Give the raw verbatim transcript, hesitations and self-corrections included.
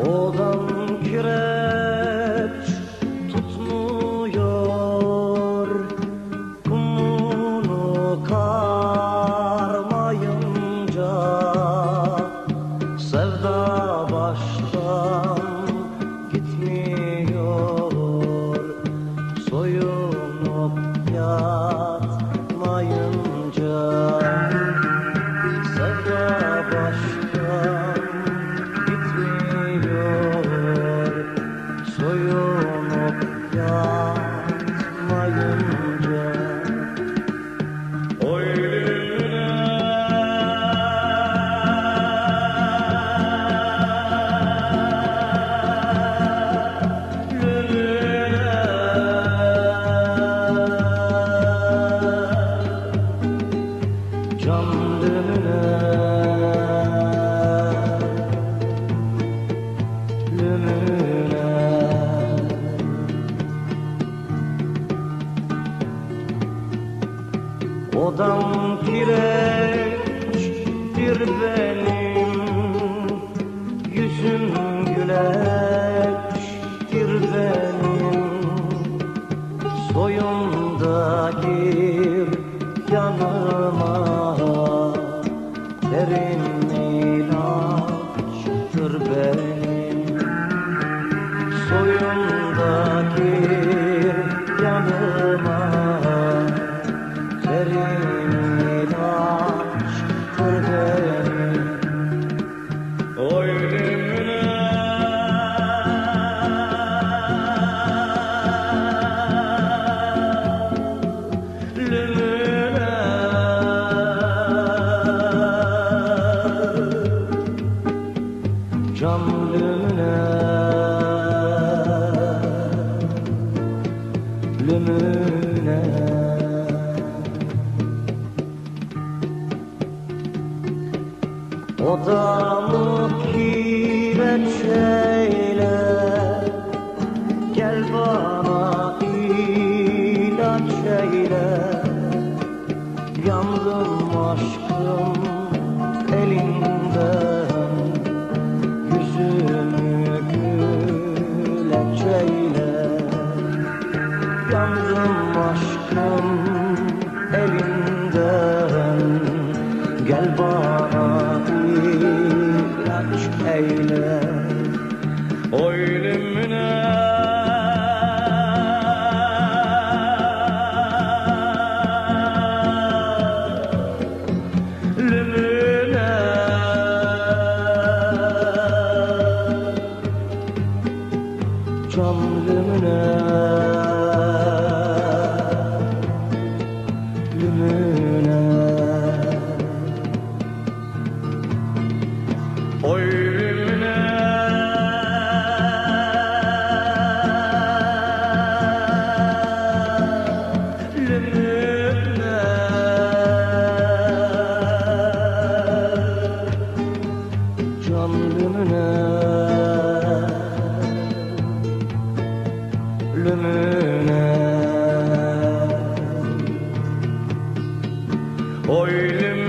Odam kireç tutmuyor, kumunu karmayınca sevda baştan gitmiyor, soyunup yatmayınca sevda baştan soyunup yatmayınca. Oy lümüne, lümüne, can lümüne, lümüne. Odam kireçtir benim, yüzüm güleçtir benim. Soyunda gir yanıma, derin ilaçtır benim. Soyunda gir yanıma, derin ilaçtır benim. Oy lümüne, lümüne, can lümüne, lümüne. Odamı kireç eyle, gel bana ilaç eyle. Yandım aşkım elinden, yüzümü güleç eyle. Yandım aşkım elinden, gel bana ilaç eyle. Oy lümüne, lümüne, can lümüne, lümüne. Oy lümüne, lümüne, can lümüne, lümüne. Oy lümüne.